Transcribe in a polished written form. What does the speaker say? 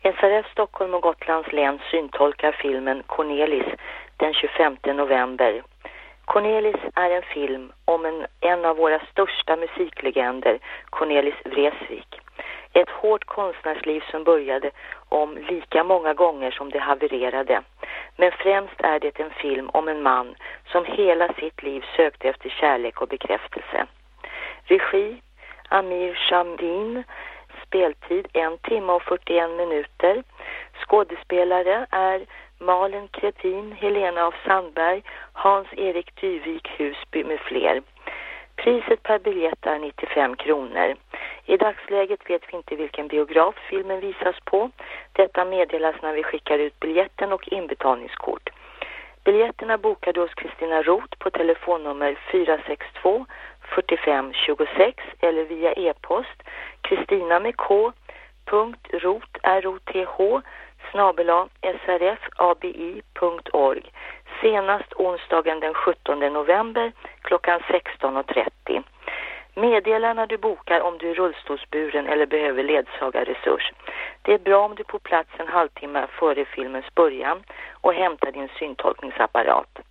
SRF Stockholm och Gotlands län syntolkar filmen Cornelis den 25 november. Cornelis är en film om en av våra största musiklegender, Cornelis Vreeswijk. Ett hårt konstnärsliv som började om lika många gånger som det havererade. Men främst är det en film om en man som hela sitt liv sökte efter kärlek och bekräftelse. Regi Amir Shamdin. Speltid 1 timme och 41 minuter. Skådespelare är Malin Kretin, Helena af Sandberg, Hans-Erik Dyvik Husby med fler. Priset per biljett är 95 kronor. I dagsläget vet vi inte vilken biograf filmen visas på. Detta meddelas när vi skickar ut biljetten och inbetalningskort. Biljetterna bokade hos Kristina Roth på telefonnummer 462 45 26 eller via e-post Kristina med k .roth@srfabi.org senast onsdagen den 17 november klockan 16.30. Meddela när du bokar om du är rullstolsburen eller behöver ledsagarresurs. Det är bra om du är på plats en halvtimme före filmens början och hämtar din syntolkningsapparat.